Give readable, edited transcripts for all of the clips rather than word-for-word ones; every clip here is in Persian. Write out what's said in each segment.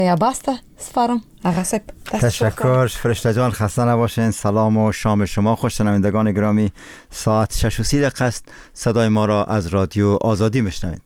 یا بسته سفرم اغسب. تشکر فرشته جان، خسته نباشین. سلام و شام شما خوش. شنوندگان گرامی، ساعت 6:30 است. صدای ما را از رادیو آزادی میشنوید.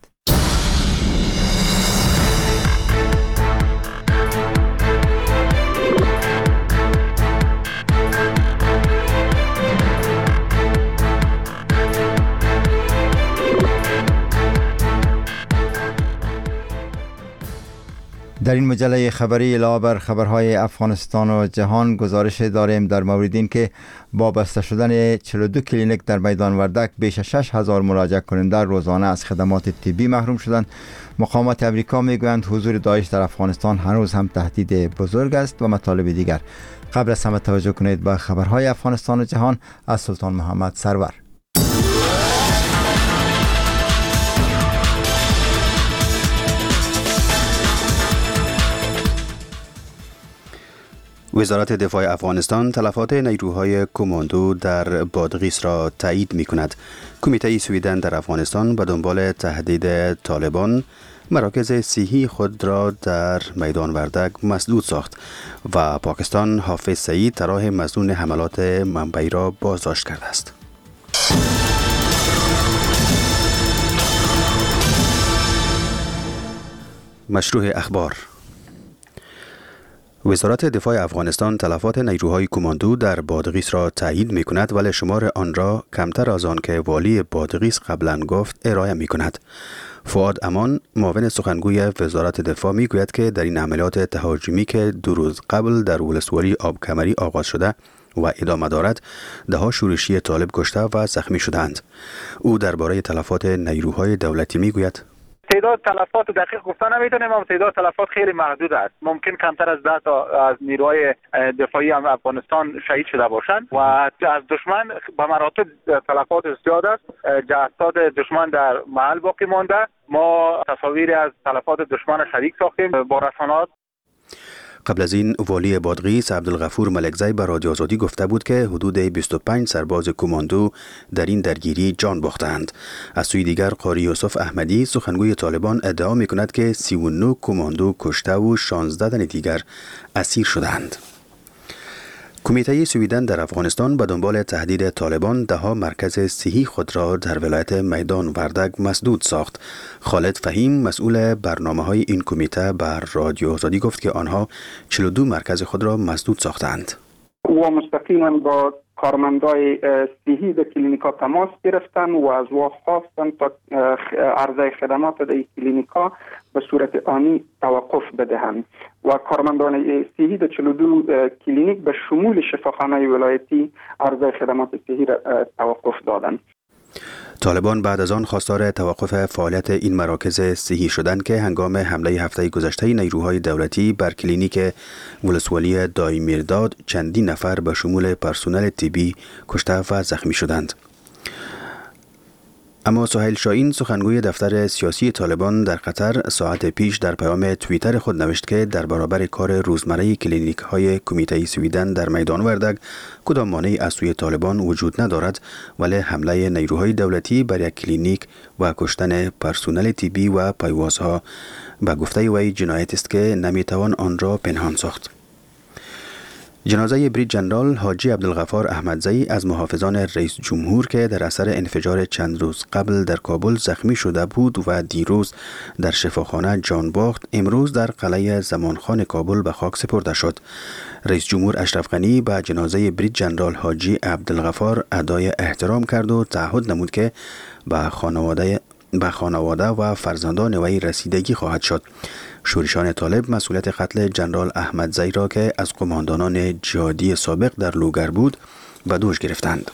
در این مجله خبری علاوه بر خبرهای افغانستان و جهان گزارش داریم در مورد این که با بسته شدن 42 کلینیک در میدان وردک بیش از 6000 مراجعه کننده روزانه از خدمات طبی محروم شدند. مقامات امریکا میگویند حضور داعش در افغانستان هنوز هم تهدید بزرگ است و مطالب دیگر. قبل از همه توجه کنید به خبرهای افغانستان و جهان از سلطان محمد سرور. وزارت دفاع افغانستان تلفات نیروهای کماندو در بادغیس را تایید می کند. کمیته سویدن در افغانستان به دنبال تهدید طالبان مراکز صحی خود را در میدان وردک مسدود ساخت و پاکستان حافظ سعید طراح مظنون حملات منبعی را بازداشت کرده است. مشروع اخبار. وزارت دفاع افغانستان تلفات نیروهای کماندو در بادغیس را تایید می کند، ولی شمار آن را کمتر از آن که والی بادغیس قبلا گفت ارائه می کند. فؤاد امان، معاون سخنگوی وزارت دفاع، می گوید که در این عملیات تهاجمی که 2 روز قبل در ولسوالی آبکمری آغاز شده و ادامه دارد، دهها شورشی طالب کشته و زخمی شدند. او درباره تلفات نیروهای دولتی می گوید: تعداد تلفات دقیق گفتن نمیتونیم، اما تعداد تلفات خیلی محدود است. ممکن کمتر از 10 تا از نیروهای دفاعی افغانستان شهید شده باشند و از دشمن به مراتب تلفات زیاد است. جسد دشمن در محل باقی مانده. ما تصاویری از تلفات دشمن شریک ساختیم با رسانات. قبل از این والی بادغیس عبدالغفور ملکزی به رادیو آزادی گفته بود که حدود 25 سرباز کماندو در این درگیری جان باختند. از سوی دیگر قاری یوسف احمدی، سخنگوی طالبان، ادعا می کند که 39 کماندو کشته و 16 تن دیگر اسیر شدند. کمیته سویدن در افغانستان به دنبال تهدید طالبان دهها مرکز صحی خود را در ولایت میدان وردک مسدود ساخت. خالد فهیم، مسئول برنامه‌های این کمیته، بر رادیو آزادی گفت که آنها 42 مرکز خود را مسدود ساختند. و مستقیما با کارمندای صحی در کلینیکا تماس گرفتن و از او خواستن تا عرضه خدمات در کلینیکا به صورت آنی توقف بدهند و کارمندان صحی در 42 کلینیک به شمول شفاخانه ولایتی عرضه خدمات صحی را توقف دادند. طالبان بعد از آن خواستار توقف فعالیت این مراکز صحی شدند که هنگام حمله هفته گذشته نیروهای دولتی بر کلینیک ولسوالی دایمیرداد چندین نفر به شمول پرسنل طبی کشته و زخمی شدند. اما سهیل شاهین، سخنگوی دفتر سیاسی طالبان در قطر، ساعت پیش در پیام توییتر خود نوشت که در برابر کار روزمره کلینیک های کمیته سویدن در میدان وردک کدام مانعی از سوی طالبان وجود ندارد، ولی حمله نیروهای دولتی بر یک کلینیک و کشتن پرسنل طبی و پیوازها به گفته وی جنایت است که نمیتوان آن را پنهان ساخت. جنازه بریج جنرال حاجی عبدالغفار احمدزی از محافظان رئیس جمهور که در اثر انفجار چند روز قبل در کابل زخمی شده بود و دیروز در شفاخانه جان باخت، امروز در قلعه زمانخان کابل به خاک سپرده شد. رئیس جمهور اشرف غنی به جنازه بریج جنرال حاجی عبدالغفار ادای احترام کرد و تعهد نمود که به خانواده و فرزندان وی رسیدگی خواهد شد. شورشان طالب مسئولیت قتل جنرال احمدزی را که از قماندانان جهادی سابق در لوگر بود به دوش گرفتند.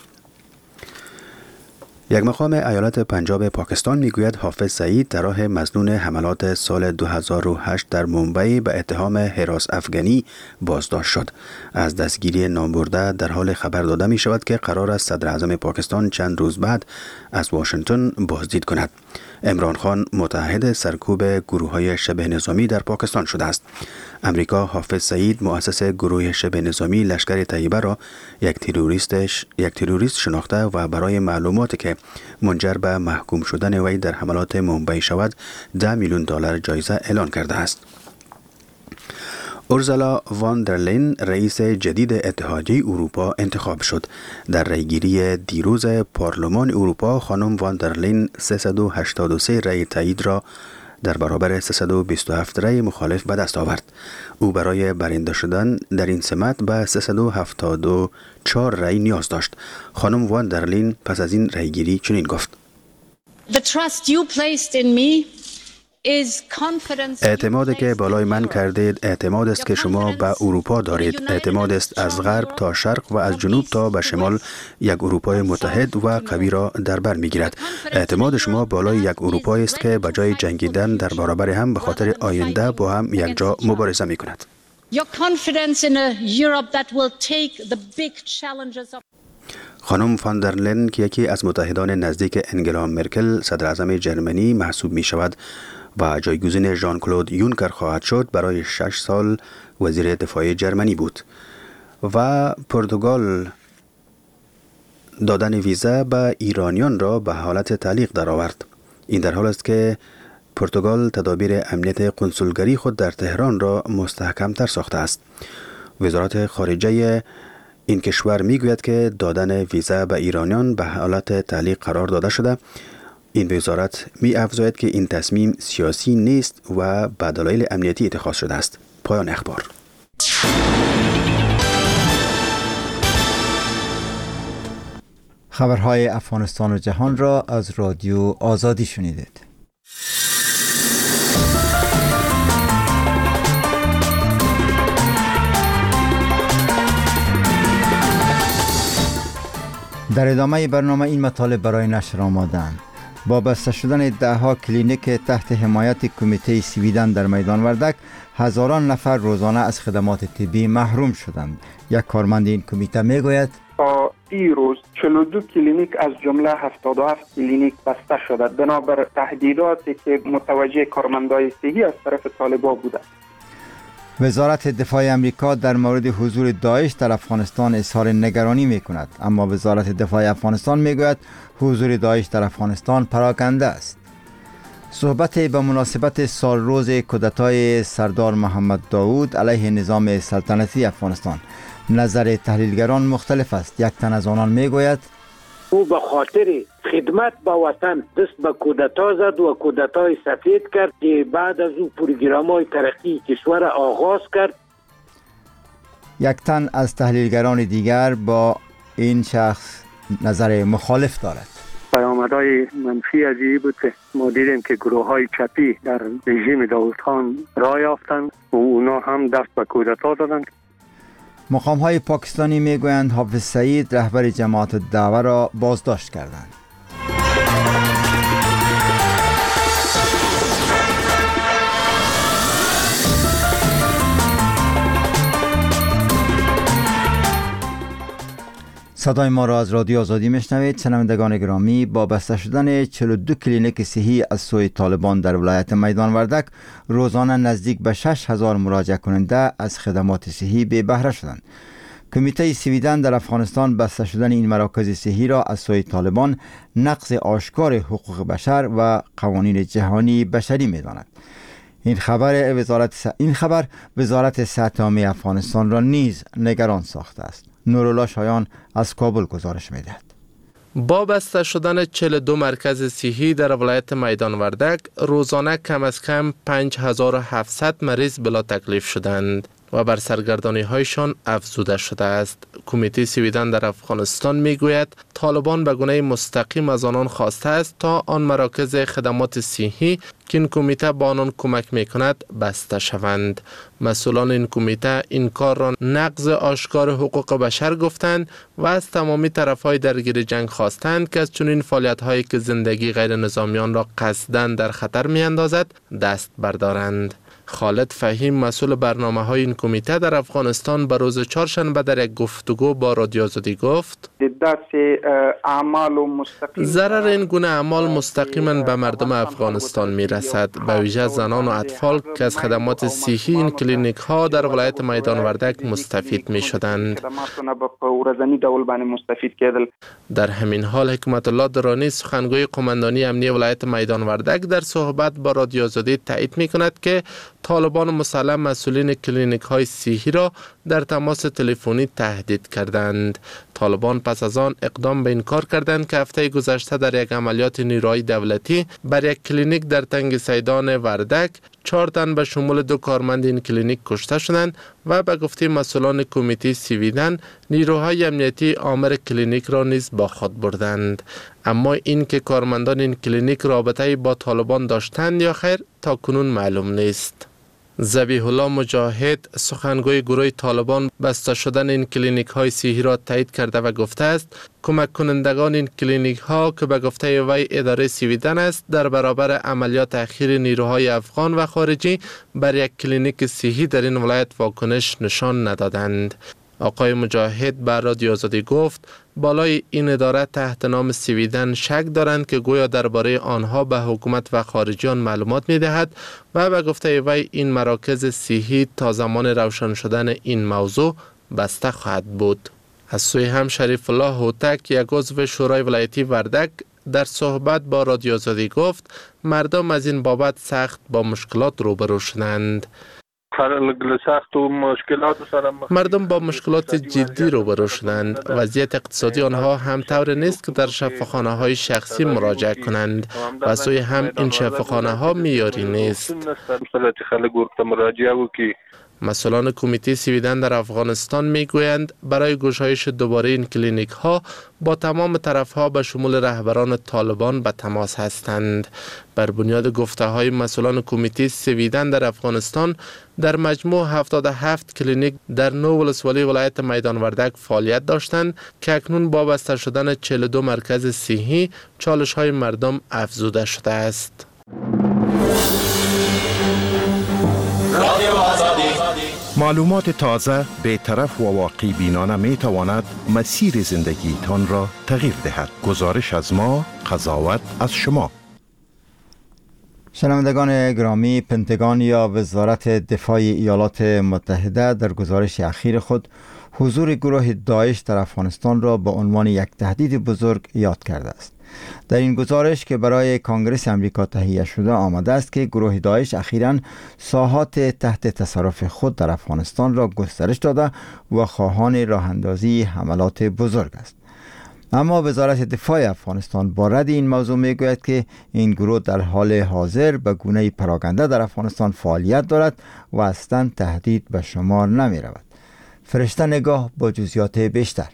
یک مقام ایالت پنجاب پاکستان میگوید حافظ سعید طراح مظنون حملات سال 2008 در مومبئی به اتهام هراس افغانی بازداشت شد. از دستگیری نامبرده در حال خبر داده می شود که قرار است صدر اعظم پاکستان چند روز بعد از واشنگتن بازدید کند. عمران خان متحد سرکوب گروه‌های شبه نظامی در پاکستان شده است. امریکا حافظ سعید، مؤسس گروه شبه نظامی لشکر طیبه را یک تروریست شناخته و برای معلوماتی که منجر به محکوم شدن وی در حملات مومبئی شود $10 میلیون جایزه اعلان کرده است. اورزالا وان در لین رئیس جدید اتحادیه اروپا انتخاب شد. در رأیگیری دیروز پارلمان اروپا خانم وان در لین 383 رأی تایید را در برابر 327 رأی مخالف به دست آورد. او برای برنده شدن در این سمت به 374 رأی نیاز داشت. خانم وان در لین پس از این رأیگیری چنین گفت: اعتمادی که بالای من کردید اعتماد است که شما به اروپا دارید. اعتماد است از غرب تا شرق و از جنوب تا به شمال یک اروپای متحد و قوی را در بر میگیرد. اعتماد شما بالای یک اروپایی است که بجای جنگیدن در برابر هم به خاطر آینده با هم یک جا مبارزه می کند. خانم فان در لین که یکی از متحدان نزدیک انگلا مرکل صدر اعظم جرمنی محسوب می شود و جایگزین ژان کلود یونکر خواهد شد، برای 6 سال وزیر دفاع جرمنی بود و پرتغال دادن ویزا به ایرانیان را به حالت تعلیق درآورد. این در حال است که پرتغال تدابیر امنیت کنسولگری خود در تهران را مستحکم‌تر ساخته است. وزارت خارجه این کشور میگوید که دادن ویزا به ایرانیان به حالت تعلیق قرار داده شده. این وزارت می افزاید که این تصمیم سیاسی نیست و به دلایل امنیتی اتخاذ شده است. پایان اخبار. خبرهای افغانستان و جهان را از رادیو آزادی شنیدید. در ادامه برنامه این مطالب برای نشر آماده‌اند. با بسته شدن ده‌ها کلینیک تحت حمایت کمیته سویدن در میدان وردک، هزاران نفر روزانه از خدمات طبی محروم شدند. یک کارمند این کمیته میگوید تا دیروز 42 کلینیک از جمله 77 کلینیک بسته شده بنابر تهدیداتی که متوجه کارمندای صحی از طرف طالبان بوده. وزارت دفاع امریکا در مورد حضور داعش در افغانستان اظهار نگرانی می کند، اما وزارت دفاع افغانستان می گوید حضور داعش در افغانستان پراکنده است. صحبت به مناسبت سال روز کودتای سردار محمد داود علیه نظام سلطنتی افغانستان، نظر تحلیلگران مختلف است. یک تن از آنان می گوید او به خاطر خدمت به وطن دست به کودتا زد و کودتای سفید کرد که بعد از او پروگرام‌های ترقی کشور آغاز کرد. یک تن از تحلیلگران دیگر با این شخص نظر مخالف دارد. پیامدهای منفی عجیبی بود که ما دیدیم که گروه‌های چپی در رژیم داود خان راه یافتند و اونا هم دست به کودتا دادند. مقام‌های پاکستانی میگویند حافظ سعید رهبر جماعت الدعوه را بازداشت کردند. صدای ما را از رادیو آزادی میشنوید. شنوندگان گرامی، با بسته شدن 42 کلینیک صحی از سوی طالبان در ولایت میدان وردک، روزانه نزدیک به 6000 مراجعه کننده از خدمات صحی بی بهره شدند. کمیته سویدن در افغانستان بسته شدن این مراکز صحی را از سوی طالبان نقض آشکار حقوق بشر و قوانین جهانی بشری می‌داند. این خبر وزارت صحت عامه افغانستان را نیز نگران ساخته است. نورالله شایان از کابل گزارش می‌دهد. با بسته شدن 42 مرکز صحی در ولایت میدان وردک، روزانه کم از کم 5700 مریض بلا تکلیف شدند و بر سرگردانی هایشان افزوده شده است. کمیته سویدن در افغانستان میگوید طالبان به گونه مستقیم از آنان خواسته است تا آن مراکز خدمات صحی که این کمیته با آنان کمک میکند بسته شوند. مسئولان این کمیته این کار را نقض آشکار حقوق بشر گفتند و از تمامی طرفهای درگیر جنگ خواستند که از چنین فعالیت‌هایی که زندگی غیر نظامیان را قصداً در خطر میاندازد دست بردارند. خالد فهیم مسئول برنامه‌های این کمیته در افغانستان به روز چهارشنبه در یک گفتگو با رادیو آزادی گفت: دست اعمال و مستقیم ضرر این گونه اعمال مستقیما به مردم افغانستان می رسد، به ویژه زنان و اطفال که از خدمات صحی این کلینیک ها در ولایت میدان وردک مستفید می شدند. در همین حال حکمت الله درانی سخنگوی قماندانی امنیه ولایت میدان وردک در صحبت با رادیو آزادی تایید می کند که طالبان مسلح مسئولین کلینیک های صحی را در تماس تلفنی تهدید کردند. طالبان پس از آن اقدام به این کار کردند که هفته گذشته در یک عملیات نیروهای دولتی بر یک کلینیک در تنگ سیدان وردک 4 تن به شمول 2 کارمند این کلینیک کشته شدند و به گفته مسئولان کمیته سویدن نیروهای امنیتی آمر کلینیک را نیز با خود بردند. اما این که کارمندان این کلینیک رابطه با طالبان داشتند یا خیر تا کنون معلوم نیست. ذبیح الله مجاهد سخنگوی گروه طالبان بسته شدن این کلینیک های صحی را تایید کرده و گفته است کمک کنندگان این کلینیک ها که به گفته وی اداره سویدن است در برابر عملیات اخیر نیروهای افغان و خارجی بر یک کلینیک صحی در این ولایت واکنش نشان ندادند. آقای مجاهد بر رادیو آزادی گفت بالای این اداره تحت نام سویدن شک دارند که گویا درباره آنها به حکومت و خارجیان معلومات می دهد و به گفته وی این مراکز صحی تا زمان روشن شدن این موضوع بسته خواهد بود. از سوی هم شریف الله هوتک یک عضو شورای ولایتی وردک در صحبت با رادیو آزادی گفت مردم از این بابت سخت با مشکلات روبرو شدند. مردم با مشکلات جدی روبرو شدند. وضعیت اقتصادی آنها هم طور نیست که در شفاخانه های شخصی مراجعه کنند و سوی هم این شفاخانه ها معیاری نیست. مسئولان کمیته سویدن در افغانستان میگویند برای گشایش دوباره این کلینیک ها با تمام طرف ها به شمول رهبران طالبان به تماس هستند. بر بنیاد گفته های مسئولان کمیته سویدن در افغانستان در مجموع 77 کلینیک در 9 ولسوالی ولایت میدان وردک فعالیت داشتند که اکنون با بسته شدن 42 مرکز صحی چالش های مردم افزوده شده است. معلومات تازه، بی‌طرف و واقعی بینانه می تواند مسیر زندگی تان را تغییر دهد. گزارش از ما، قضاوت از شما. شنوندگان گرامی، پنتاگون یا وزارت دفاع ایالات متحده در گزارش اخیر خود حضور گروه داعش در افغانستان را به عنوان یک تهدید بزرگ یاد کرده است. در این گزارش که برای کنگره امریکا تهیه شده آمده است که گروه داعش اخیراً ساحات تحت تصرف خود در افغانستان را گسترش داده و خواهان راه اندازی حملات بزرگ است. اما وزارت دفاع افغانستان با رد این موضوع میگوید که این گروه در حال حاضر به گونه پراکنده در افغانستان فعالیت دارد و اصلاً تهدید به شمار نمی رود. فرشته نگاه با جزئیات بیشتر.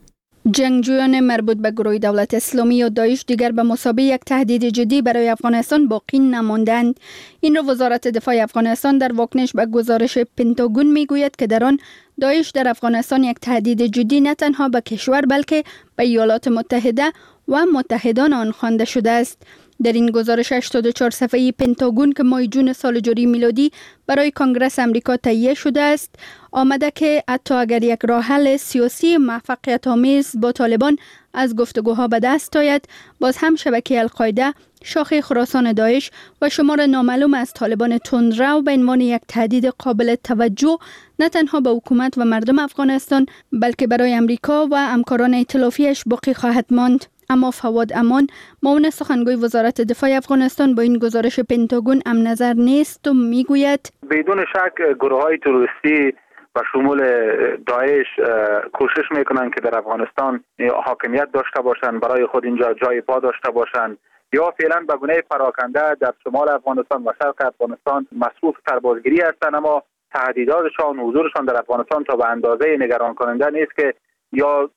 جنگجویان مربوط به گروه دولت اسلامی و داعش دیگر به مثابه یک تهدید جدی برای افغانستان باقی نماندند. این را وزارت دفاع افغانستان در واکنش به گزارش پنتاگون میگوید که در آن داعش در افغانستان یک تهدید جدی نه تنها به کشور بلکه به ایالات متحده و متحدان آن خوانده شده است. در این گزارش 84 صفحه‌ای پنتاگون که ماه جون سال جاری میلادی برای کنگره امریکا تهیه شده است آمده که حتی اگر یک راه حل سیاسی موفقیت آمیز با طالبان از گفتگوها به دست آید، باز هم شبکه القاعده، شاخه خراسان داعش و شمار نامعلوم از طالبان تندرو به عنوان یک تهدید قابل توجه نه تنها به حکومت و مردم افغانستان بلکه برای امریکا و همکاران ائتلافیش باقی خواهد ماند. اما فواد امان، معاون سخنگوی وزارت دفاع افغانستان، با این گزارش پنتاگون هم نظر نیست و میگوید بدون شک گروه‌های تروریستی و شمول داعش کوشش میکنن که در افغانستان حاکمیت داشته باشند، برای خود اینجا جای پا داشته باشند یا فعلا به گونه پراکنده در شمال افغانستان و شرق افغانستان مصروف سربازگیری هستند. اما تهدیداتشان، حضورشان در افغانستان تا به اندازه نگران کننده نیست که یا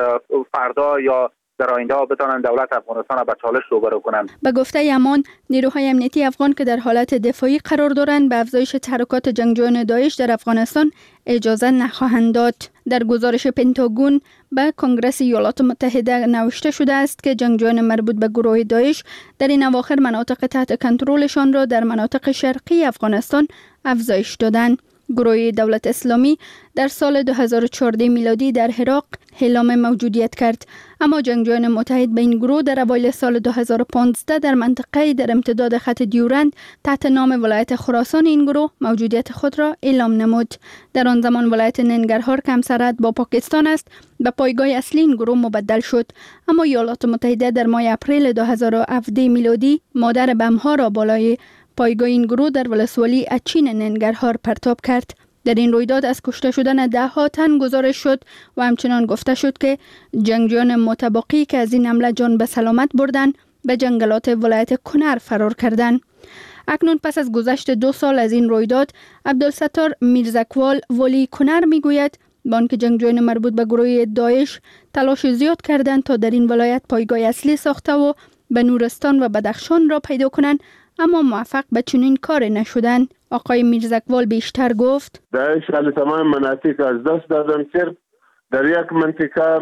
فردا یا در آینده بتوانند دولت افغانستان را به چالش روبرو کنند. به گفته امان، نیروهای امنیتی افغان که در حالت دفاعی قرار دارند به افزایش تحرکات جنگجویان داعش در افغانستان اجازه نخواهند داد. در گزارش پنتاگون به کنگره ایالات متحده نوشته شده است که جنگجویان مربوط به گروه داعش در این اواخر مناطق تحت کنترلشان را در مناطق شرقی افغانستان افزایش دادند. گروه دولت اسلامی در سال 2014 میلادی در عراق اعلام موجودیت کرد، اما جنگجویان متحد به این گروه در اوایل سال 2015 در منطقه در امتداد خط دیورند تحت نام ولایت خراسان این گروه موجودیت خود را اعلام نمود. در آن زمان ولایت ننگرهار که همسرحد با پاکستان است به پایگاه اصلی این گروه مبدل شد، اما ایالات متحده در ماه اپریل 2017 میلادی مادر بمها را بالای پایگاه این گروه در ولسوالی اچین ننگرهار پرتاب کرد. در این رویداد از کشته شدن 10 تن گزارش شد و همچنان گفته شد که جنگجویان متبقی که از این حمله جان به سلامت بردند به جنگلات ولایت کنر فرار کردند. اکنون پس از گذشت 2 سال از این رویداد، عبدالستار میرزکوال ولی کنر میگوید بانک جنگجویان مربوط به گروه داعش تلاش زیاد کردند تا در این ولایت پایگاه اصلی ساخته و به نورستان و بدخشان را پیدا کنند، اما موفق به چنین کار نشدند. آقای میرزکوال بیشتر گفت داعش علی تمام مناطق از دست دادن، صرف در یک منطقه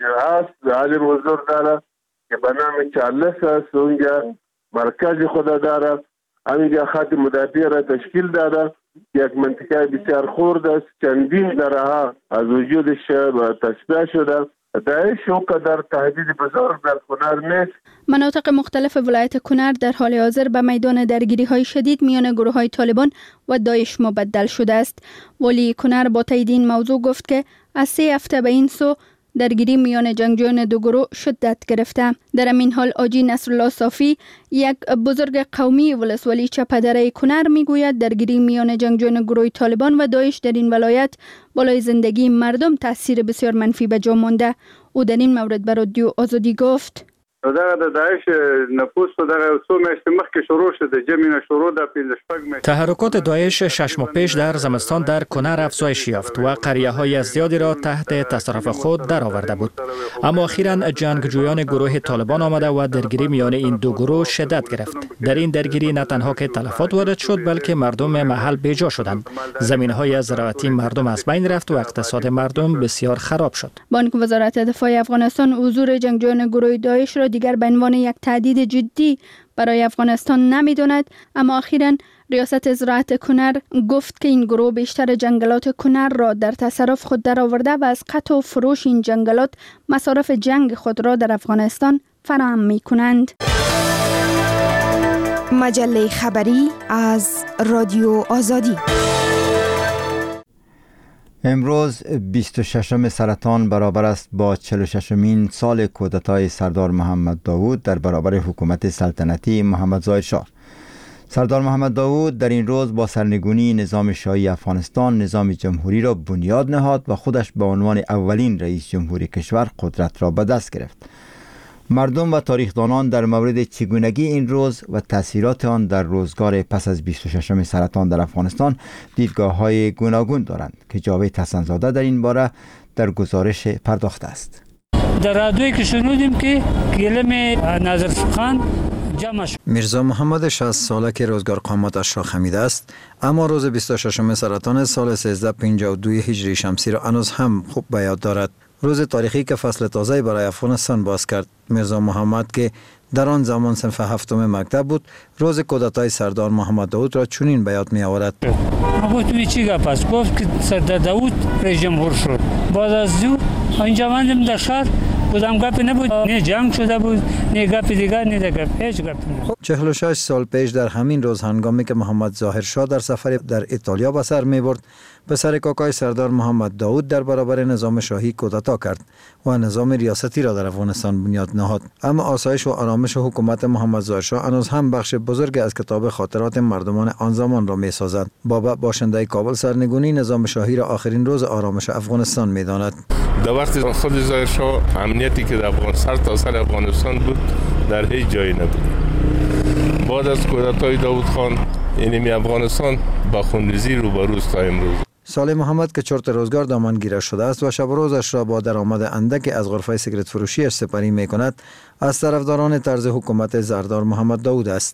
هست عالم حضور داره که به نام چارلس است، اونجا مرکز خود داره، همینجا خط مدافع را تشکیل داده، یک منطقه بسیار خرد است، چندین درها از وجودش تشبیه شده. داعش اونقدر تهدید بزرگ در کنر نیست. مناطق مختلف ولایت کنر در حال حاضر به میدان درگیری های شدید میان گروه های طالبان و داعش مبدل شده است. ولی کنر با تایید این موضوع گفت که از 3 هفته به این سو درگیری میان جنگجویان دو گروه شدت گرفته. در این حال آجی نصرالله صافی، یک بزرگ قومی ولسوالی چپدره کنر میگوید درگیری میان جنگجویان گروه طالبان و داعش در این ولایت بالای زندگی مردم تاثیر بسیار منفی به جا مانده. او در این مورد به رادیو آزادی گفت د داعش نفوس در څو میاشتې مخکې شروع شده، جمعیت شروع د 15 تحرکات داعش 6 ماه پیش در زمستان در کنر افزایش یافت و قریه‌های زیادی را تحت تصرف خود درآورده بود، اما اخیراً جنگجویان گروه طالبان آمده و درگیری میان این دو گروه شدت گرفت. در این درگیری نه تنها که تلفات وارد شد بلکه مردم محل بیجا شدند، زمین‌های زراعتی مردم از بین رفت و اقتصاد مردم بسیار خراب شد. بانک وزارت دفاع افغانستان حضور جنگجویان گروه داعش را دیگر به عنوان یک تهدید جدی برای افغانستان نمی‌داند، اما اخیراً ریاست زراعت کنر گفت که این گروه بیشتر جنگلات کنر را در تصرف خود درآورده و از قطع و فروش این جنگلات مصارف جنگ خود را در افغانستان فراهم می‌کنند. مجله خبری از رادیو آزادی. امروز 26 سرطان برابر است با 46مین سال کودتای سردار محمد داوود در برابر حکومت سلطنتی محمد ظاهر شاه. سردار محمد داوود در این روز با سرنگونی نظام شاهی افغانستان نظام جمهوری را بنیاد نهاد و خودش به عنوان اولین رئیس جمهور کشور قدرت را به دست گرفت. مردم و تاریخدانان در مورد چگونگی این روز و تأثیرات آن در روزگار پس از 26 سرطان در افغانستان دیدگاه‌های گوناگون دارند که جاوید حسن‌زاده در این باره در گزارش پرداخته است. در رادیویی که شنودیم که کلم ناظرخان جمع شد. میرزا محمد 60 ساله که روزگار قامتش را خمیده است، اما روز 26 سرطان سال 1352 هجری شمسی را هنوز هم خوب به یاد دارد. روز تاریخی که فصل تازه برای افغانستان باز کرد. میرزا محمد که در آن زمان صنف هفتم مکتب بود، روز کودتای سردار محمد داوود را چنین به یاد می آورد. گفتم چی گپ است؟ گفت که سردار داوود رئیس جمهور شد. بعد از او اینجا ماندم در شهر بودم، گپ نبود، نه جنگ شده بود، نه گپ دیگر، نه گپ هیچ گپ نبود. 46 سال پیش در همین روز هنگامی که محمد ظاهر شاه در سفر در ایتالیا به سر می برد، پسر کاکای سردار محمد داوود در برابر نظام شاهی کودتا کرد و نظام ریاستی را در افغانستان بنیاد نهاد. اما آسایش و آرامش حکومت محمد ظاهر شاه هنوز هم بخش بزرگ از کتاب خاطرات مردمان آن زمان را می سازد. بابا باشنده کابل سرنگونی نظام شاهی را آخرین روز آرامش افغانستان می داند. در وقت خود ظاهر شاه امنیتی که در سر تا سر افغانستان بود در هیچ جایی نبود. بعد از کودتای داوود خان اینمی افغانستان با خونریزی روبروست تا امروز. سال محمد که چرت روزگار دامنگیر شده است و شب و روزش را با درآمد اندک از غرفه سیگرت فروشیش سپری می کند، از طرفداران طرز حکومت سردار محمد داوود است.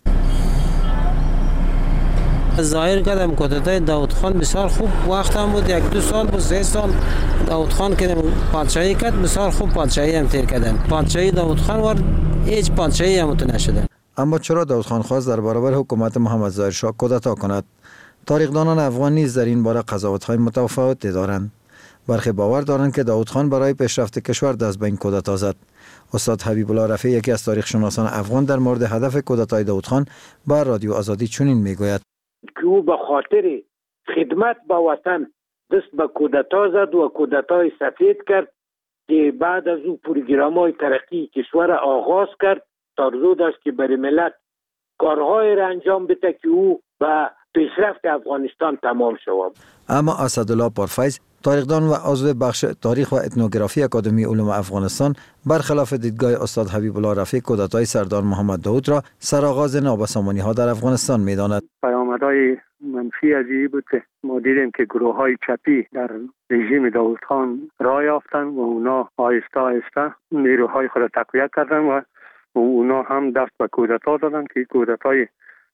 ظاهر کردم کودتای داوود خان بسیار خوب وقت هم بود، 1-2 سال بود، 3 سال داوود خان که پادشاهی کرد بسیار خوب پادشاهی هم تیر کردن. پادشاهی داوود خان ور هیچ پادشاهی هم نشده. اما چرا داوود خان خواست در برابر حکومت محمد ظاهر شاه کودتا کند؟ تاریخدانان افغان نیز در این باره قضاوت‌های متفاوتی دارند. برخی باور دارند که داود خان برای پیشرفت کشور دست به این کودتا زد. استاد حبیب الله رفیع، یکی از تاریخ شناسان افغان، در مورد هدف کودتای داود خان با رادیو آزادی چنین میگوید که او به خاطر خدمت به وطن دست به کودتا زد و کودتای سفید کرد که بعد از او پروگرام‌های ترقی کشور آغاز کرد. آرزو داشت که برای ملت کارهای را انجام بده که او به پیشرفت افغانستان تمام شود. اما اسدالله پارفیز، تاریخدان و عضو بخش تاریخ و اتنوگرافی اکادمی علوم افغانستان، برخلاف دیدگاه استاد حبیب الله رفیع، کودتای سردار محمد داود را سرآغاز نابسامانی‌ها در افغانستان می‌داند. پیامدهای منفی از این بود که ما دیدیم که گروه‌های چپی در رژیم داود خان راه یافتند و اونا آهسته آهسته نیروهای خود را تقویت کردند و اونا هم دست به کودتا دادند که کودتای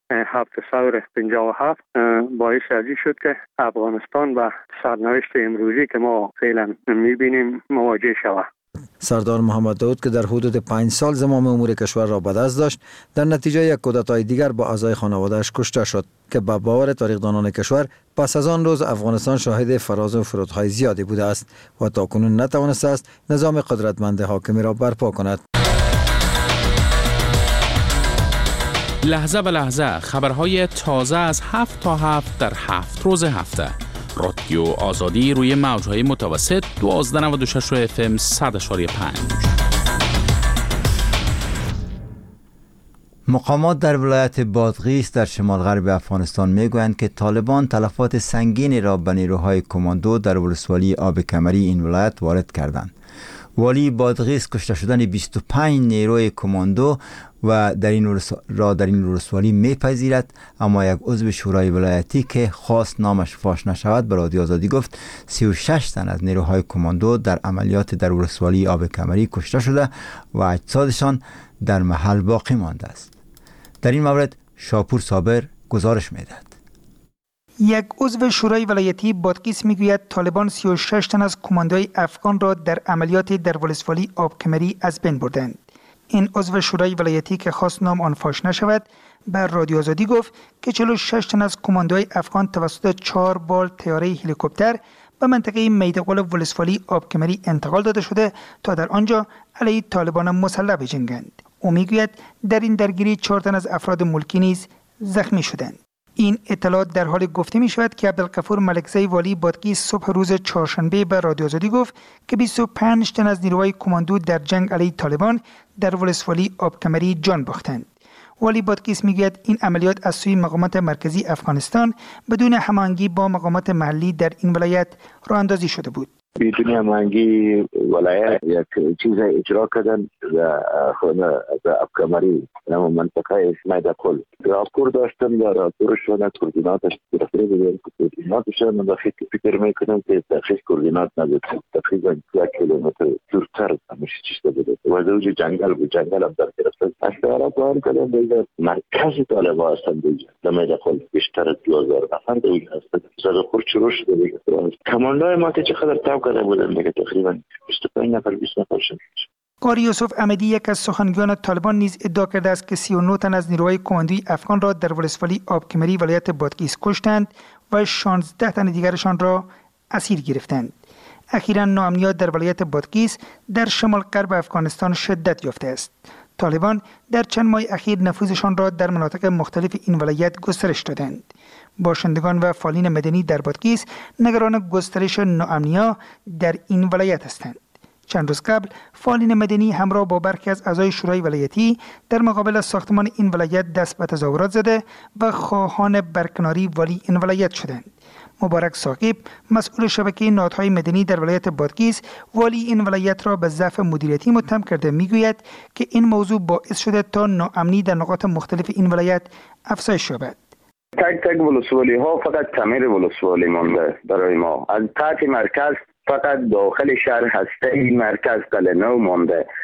757 باعث ازی شد که افغانستان به سرنوشت امروزی که ما فعلا می‌بینیم مواجه شود. سردار محمد داود که در حدود 5 سال زمام امور کشور را به دست داشت، در نتیجه یک کودتای دیگر با اعضای خانواده‌اش کشته شد که به باور تاریخدانان کشور پس از آن روز افغانستان شاهد فراز و فرودهای زیادی بوده است و تاکنون نتوانسته است نظام قدرتمند حاکمی را برپا کند. لحظه به لحظه خبرهای تازه از 7 تا 7 در 7 روز هفته. رادیو آزادی روی موجهای متوسط 1296 FM 100.5. مقامات در ولایت بادغیس در شمال غرب افغانستان میگویند که طالبان تلفات سنگینی را به نیروهای کماندو در ولسوالی آب کمری این ولایت وارد کردند. والی بادغیس کشته شدن 25 نیروی کماندو و در این ولسوالی میپذیرد، اما یک عضو شورای ولایتی که خواست نامش فاش نشود به رادیو آزادی گفت 36 تن از نیروهای کماندو در عملیات در ولسوالی آب کمری کشته شده و اجسادشان در محل باقی مانده است. در این مورد شاپور صابر گزارش میدهد. یک عضو شورای ولایتی بادغیس میگوید طالبان 36 تن از کماندوی افغان را در عملیات در ولسوالی آب کمری از بین بردند. این عضو شورای ولایتی که خواست نام آن فاش نشود بر رادیو آزادی گفت که 46 تن از کماندوی افغان توسط 4 بال طیاره هلیکوپتر به منطقه میدقل ولسوالی آب کمری انتقال داده شده تا در آنجا علیه طالبان مسلح بجنگند. او میگوید در این درگیری 4 تن از افراد ملکی نیز زخمی شدند. این اطلاعات در حال گفته می شود که عبدالغفور ملکزی والی بادغیس صبح روز چهارشنبه به رادیو آزادی گفت که 25 تن از نیروهای کماندو در جنگ علیه طالبان در ولسوالی آب کمری جان باختند. والی بادغیس میگوید این عملیات از سوی مقامات مرکزی افغانستان بدون هماهنگی با مقامات محلی در این ولایت راه اندازی شده بود. بدون هماهنگی ولایت یک چیز اجرا کردن در آب کمری در منطقه میدقل. راپور داشتن و راپورشون کوردیناتش کوردیناتشون من فکر میکنم که دقیق کوردینات نداشت. تقریبا 1 کیلومتر دورتر همیشه چیز بوده و زوج جنگل بود. جنگل هم در گرفتن. اشتباه کردن کردن دیگر مرکز طالبان هستن دیگر. در میدقل بیشتر از 2000 نفر دیگر هستن. زدخور شروع شده دیگر. کماندای ما که چقدر تاب کرده بودن دیگه تقریبا 25 نفر 20 نفر شد. قاری یوسف احمدی یک از سخنگویان طالبان نیز ادعا کرده است که 39 تن از نیروهای کماندوی افغان را در ولسوالی آب کمری ولایت بادغیس کشتند و 16 تن دیگرشان را اسیر گرفتند. اخیراً ناامنیات در ولایت بادغیس در شمال غرب افغانستان شدت یافته است. طالبان در چند ماه اخیر نفوذشان را در مناطق مختلف این ولایت گسترش دادند. باشندگان و فعالین مدنی در بادغیس نگران گسترش ناامنی‌ها در این ولایت هستند. چند روز قبل فعالین مدنی همراه با برخی از اعضای شورای ولایتی در مقابل ساختمان این ولایت دست به تظاهرات زده و خواهان برکناری والی این ولایت شدند. مبارک ثاقب مسئول شبکه نهادهای مدنی در ولایت بادغیس والی این ولایت را به ضعف مدیریتی متهم کرده میگوید که این موضوع باعث شده تا ناامنی در نقاط مختلف این ولایت افزایش یابد. تک ولسوالی ها فقط تعمیر ولسوالی مانده برای ما. از تحت مرکز فقط داخل شهر هسته این مرکز قلعه نو مانده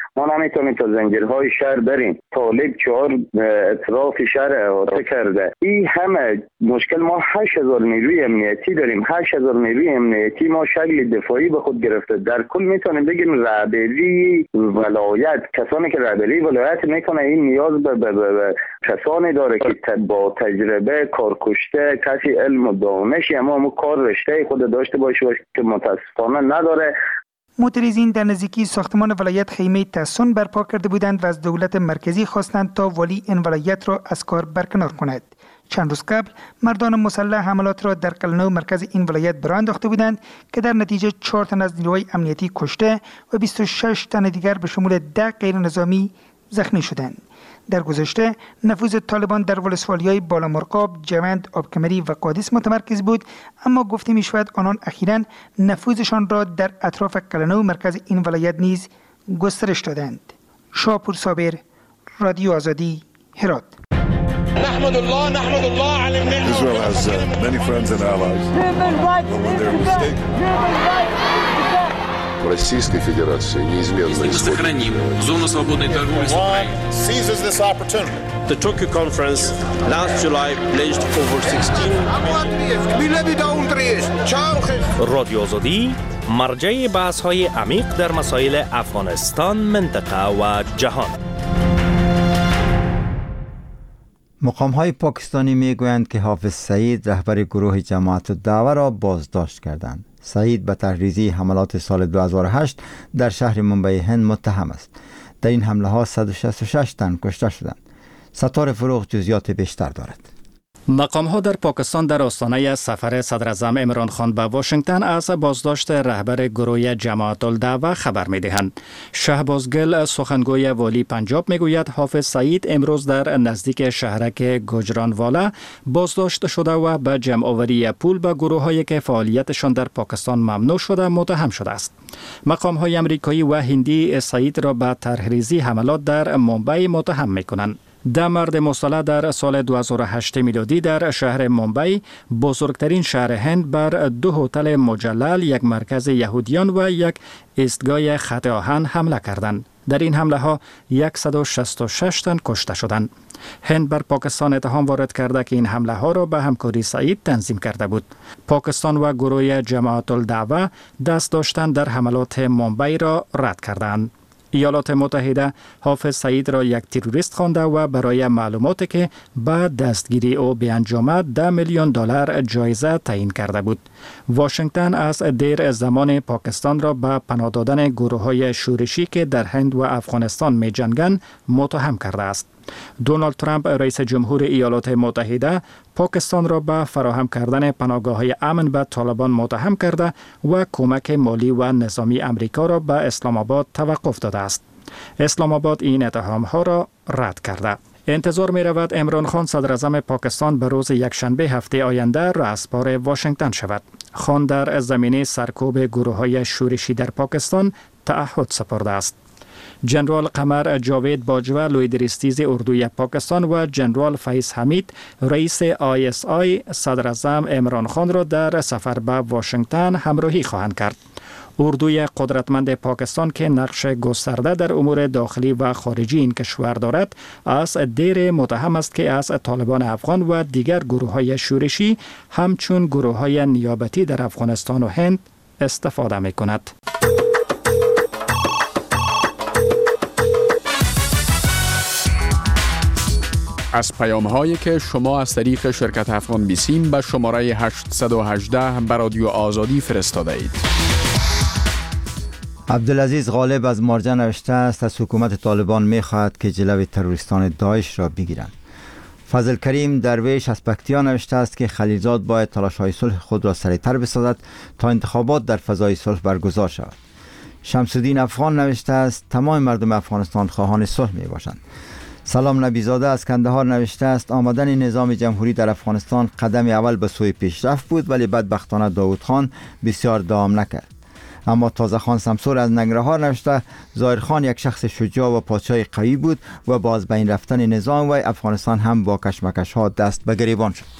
ما نمیتونیم تا زنجیرهای شهر بریم. طالب 4 اطراف شهر احاطه کرده. این همه مشکل. ما 8000 نیروی امنیتی داریم. 8000 نیروی امنیتی ما شکل دفاعی به خود گرفته. در کل میتونیم بگیم رهبری ولایت، کسانی که رهبری ولایت میکنه، این نیاز به کسانی داره که با تجربه، کارکشته، کسی علم و دانشی اما کار رشته خود داشته باشه که متاسفانه نداره. معترضین در نزدیکی ساختمان ولایت خیمه تحصن برپا کرده بودند و از دولت مرکزی خواستند تا والی این ولایت را از کار برکنار کند. چند روز قبل مردان مسلح حملات را در قلنو مرکز این ولایت برآ انداخته بودند که در نتیجه 4 تن از نیروهای امنیتی کشته و 26 تن دیگر به شمول 10 غیر نظامی زخمی شدند. در گذشته نفوذ طالبان در ولسوالی‌های بالامرغاب، جوند، آبکمری و قادس متمرکز بود، اما گفته می‌شود آنان اخیراً نفوذشان را در اطراف قلنو مرکز این ولایت نیز گسترش دادند. شاپور صابر، رادیو آزادی، هرات. نحمد الله على النعمة. Israel has many friends and allies. Российской Федерации неизменно сохраним зону свободной торговли с Украиной. seizes this opportunity. The Tokyo conference last July pledged over 16 رادیو آزادی مرجع بحث‌های عمیق در مسائل افغانستان، منطقه و جهان. مقام‌های پاکستانی میگویند که حافظ سعید رهبر گروه جماعت الدعوه را بازداشت کردند. سعید به تحریزی حملات سال 2008 در شهر منبع هند متهم است. در این حمله ها 166 تن کشته شدند. ستار فروغ جزئیات بیشتر دارد. مقام ها در پاکستان در آستانه سفر صدر اعظم عمران خان به واشنگتن از بازداشت رهبر گروه جماعت الدعوه خبر می دهند. شهباز گل سخنگوی والی پنجاب می گوید حافظ سعید امروز در نزدیک شهرک گوجرانوالا بازداشت شده و به جمع آوری پول به گروه هایی که فعالیتشان در پاکستان ممنوع شده متهم شده است. مقام های امریکایی و هندی سعید را به طرحریزی حملات در منبع متهم می کنند. ده مرد مسلح در سال 2008 میلادی در شهر منبع، بزرگترین شهر هند، بر 2 هتل مجلل، 1 مرکز یهودیان و 1 ایستگاه خط آهن حمله کردند. در این حمله ها 166 تن کشته شدند. هند بر پاکستان اتهام وارد کرده که این حمله ها را به همکاری سعید تنظیم کرده بود. پاکستان و گروه جماعت الدعوه دست داشتن در حملات منبع را رد کردند. ایالات متحده حافظ سعید را یک تروریست خوانده و برای معلوماتی که به دستگیری او بیانجامد 10 میلیون دلار جایزه تعیین کرده بود. واشنگتن از دیر زمان پاکستان را به پناه دادن گروه‌های شورشی که در هند و افغانستان می جنگند متهم کرده است. دونالد ترامپ رئیس جمهور ایالات متحده پاکستان را به فراهم کردن پناهگاه‌های امن به طالبان متهم کرده و کمک مالی و نظامی امریکا را به اسلام آباد توقف داده است. اسلام آباد این اتهام‌ها را رد کرده. انتظار می رود عمران خان صدر اعظم پاکستان به روز یکشنبه هفته آینده رأسپار واشنگتن شود. خان در زمینه سرکوب گروه‌های شورشی در پاکستان تعهد سپرده است. جنرال قمر جاوید باجوه لویدریستیز اردوی پاکستان و جنرال فیض حمید رئیس ISI صدر اعظم عمران خان را در سفر به واشنگتن همراهی خواهند کرد. اردوی قدرتمند پاکستان که نقش گسترده در امور داخلی و خارجی این کشور دارد، از دیر متهم است که از طالبان افغان و دیگر گروه‌های شورشی همچون گروه‌های نیابتی در افغانستان و هند استفاده می‌کند. از پیام‌هایی که شما از طریق شرکت افغان بیسیم به شماره 818 به رادیو آزادی فرستاده اید. عبدالعزیز غالب از مارجه نوشته است از حکومت طالبان می‌خواهد که جلوی تروریستان داعش را بگیرند. فضل کریم درویش از پکتیا نوشته است که خلیلزاد باید تلاش‌های صلح خود را سریعتر بسازد تا انتخابات در فضای صلح برگزار شود. شمس الدین افغان نوشته است تمام مردم افغانستان خواهان صلح میباشند. سلام نبیزاده از کندهار نوشته است آمدن نظام جمهوری در افغانستان قدم اول به سوی پیشرفت بود، ولی بدبختانه داود خان بسیار دوام نکرد. اما تازه خان سمسور از ننگرهار نوشته ظاهر خان یک شخص شجاع و پادشاه قوی بود و با از بین رفتن نظام و افغانستان هم با کشمکش ها دست به گریبان شد.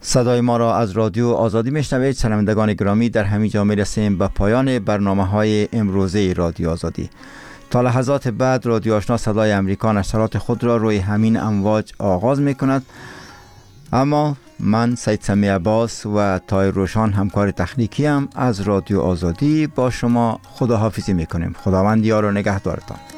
صدای ما را از رادیو آزادی میشنوید. شنوندگان گرامی، در همین جا میرسیم به پایان برنامه‌های امروزه رادیو آزادی. تا لحظات بعد رادیو آشنا صدای امریکا نشرات خود را روی همین امواج آغاز میکند. اما من سید سمی عباس و طاهر روشان همکار تکنیکی هم از رادیو آزادی با شما خداحافظی میکنیم. خداوند یار و نگهدارتان.